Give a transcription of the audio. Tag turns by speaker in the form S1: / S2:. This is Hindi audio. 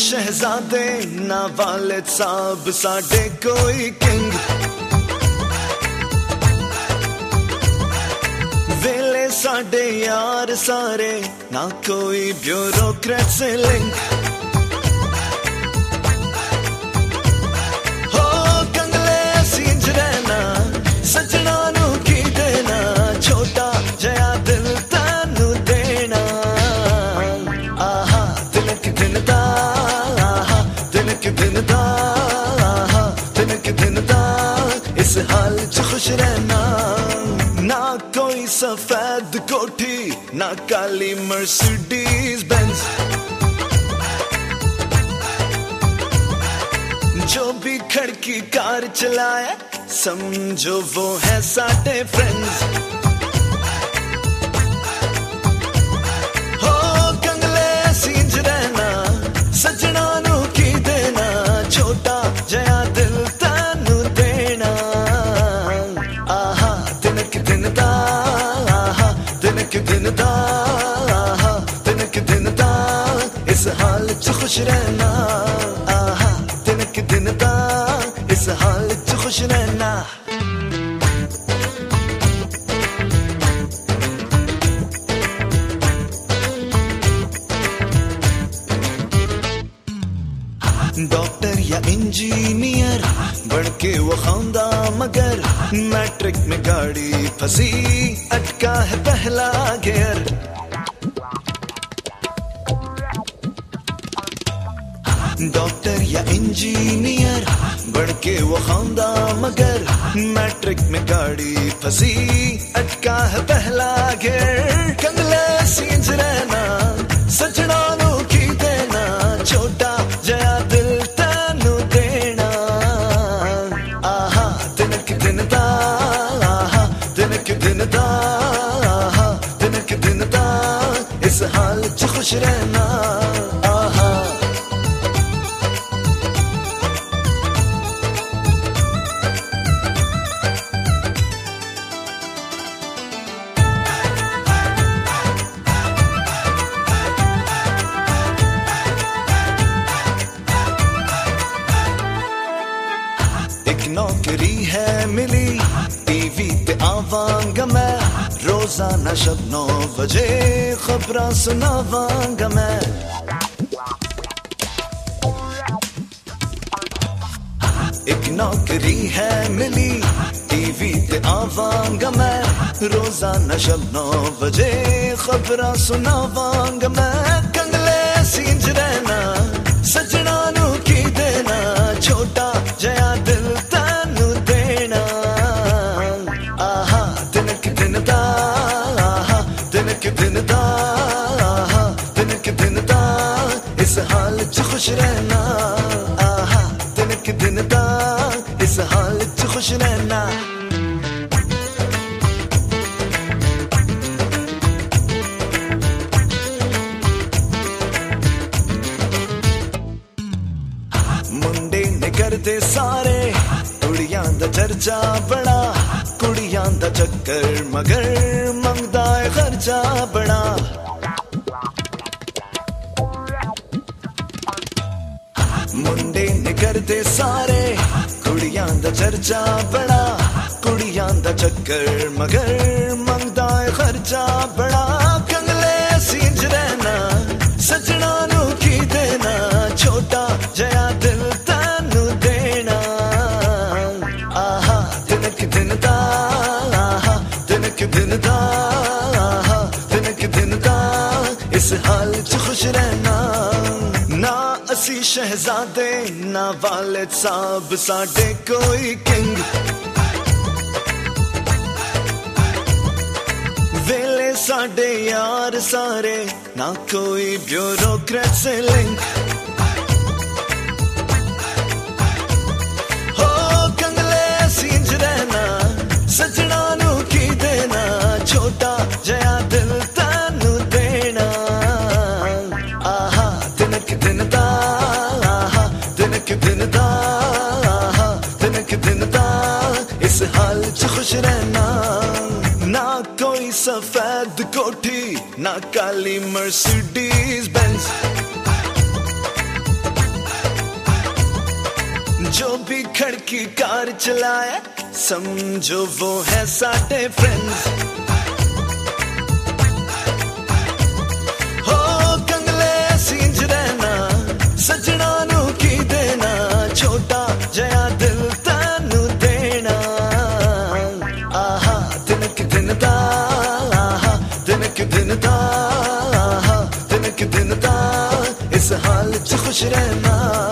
S1: शहजादे ना वालिद साहब साडे कोई किंग वेले साडे यार सारे ना कोई ब्यूरोक्रेट से लिंक हो कंगले सींज रहना सजना नू की देना छोटा जया दिल तानू देना आहा तिनक दिन दा आहा तिनक दिन दा आहा तिनक दिन दा इस हाल च खुश रहना ना कोई सफेद कोठी ना काली मर्सिडीज बेंज जो भी खड़की कार चलाए समझो वो है साडे फ्रेंड्स हो कंगले सींज रहना सजना नू की देना छोटा जया दिल तानू देना आहा तिनक दिन दा आहा तिनक दिन दा आहा तिनक दिन दा इस हाल च खुश रहना आहा तिनक दिन दा इस हाल च खुश रहना डॉक्टर या इंजीनियर बढ़ के वो खानदा मगर मैट्रिक में गाड़ी फंसी अटका है पहला गियर डॉक्टर या इंजीनियर बढ़ के वो खानदा मगर मैट्रिक में गाड़ी फंसी अटका है पहला गियर कंगले सींज रहना सजना नू की देना छोटा जया दिल तानू देना आहा तिनक दिन दा आहा तिनक दिन दा आहा तिनक दिन दा इस हाल च खुश रहना आहा एक नौकरी है मिली टीवी पे आवांगा मैं रोजाना शब 9 बजे खबरां सुनावांगा मैं एक नौकरी है मिली टीवी पे आवांगा मैं रोजाना शब 9 बजे खबरां सुनावांगा मैं कंगले सींज रहना सजना नू की देना छोटा जया दिल तानू देना आहा तिनक दिन दा आहा तिनक दिन दा आहा तिनक दिन दा इस हाल च खुश रहना आहा तिनक दिन दा इस हाल च खुश रहना मुंडे ने करदे सारे कुड़ियां दा चर्चा बड़ा कुड़ियां दा चक्कर मगर मंगदा है खर्चा बड़ा मुंडे ने करदे सारे कुड़ियां दा चर्चा बड़ा कुड़ियां दा चक्कर मगर मंगदा है खर्चा बड़ा कंगले सींज रहना सजना नू की देना छोटा जया दिल तानू देना आहा तिनक दिन दा आहा तिनक दिन दा आहा तिनक दिन दा इस हाल च खुश रहना ना असी शहजादे ना वालिद साहब साडे कोई किंग वेले साडे यार सारे ना कोई ब्यूरोक्रेट से लिंक हो कंगले सींज रहना सजना नू की देना छोटा जया दिल तानू देना आहा तिनक दिन दा आहा तिनक दिन दा आहा तिनक दिन दा इस हाल च खुश रहना ना कोई सफेद कोठी ना काली मर्सिडीज बेंज जो भी खड़की कार चलाए समझो वो है साडे फ्रेंड्स। हो कंगले सींज रहना सजना नू की देना छोटा जया दिल तैनू देना। आहा दिन के दिन दा आहा दिन के दिन दा आहा दिन के दिन दा इस हाल च खुश रहना।